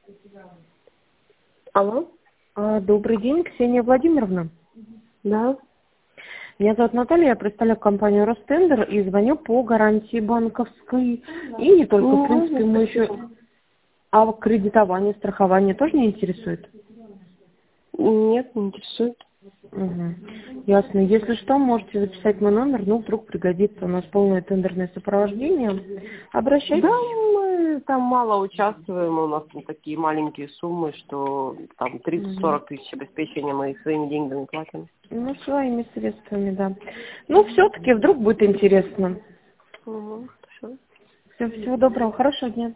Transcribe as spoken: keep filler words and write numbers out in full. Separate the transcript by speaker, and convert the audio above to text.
Speaker 1: Алло.
Speaker 2: А, Добрый день, Ксения Владимировна.
Speaker 1: Да.
Speaker 2: Меня зовут Наталья, я представляю компанию Ростендер и звоню по гарантии банковской. И не только,
Speaker 1: Ну,
Speaker 2: в принципе, мы еще... А кредитование, страхование тоже не интересует?
Speaker 1: Нет, не интересует.
Speaker 2: Угу. Ясно. Если что, можете записать мой номер, ну, вдруг пригодится. У нас полное тендерное сопровождение. Обращайтесь.
Speaker 1: Да, мы там мало участвуем, у нас там такие маленькие суммы, что там тридцать-сорок тысяч обеспечения мы своими деньгами платим.
Speaker 2: Ну, своими средствами, да. Ну, все-таки вдруг будет интересно.
Speaker 1: Угу, все.
Speaker 2: Все, всего доброго, хорошего дня.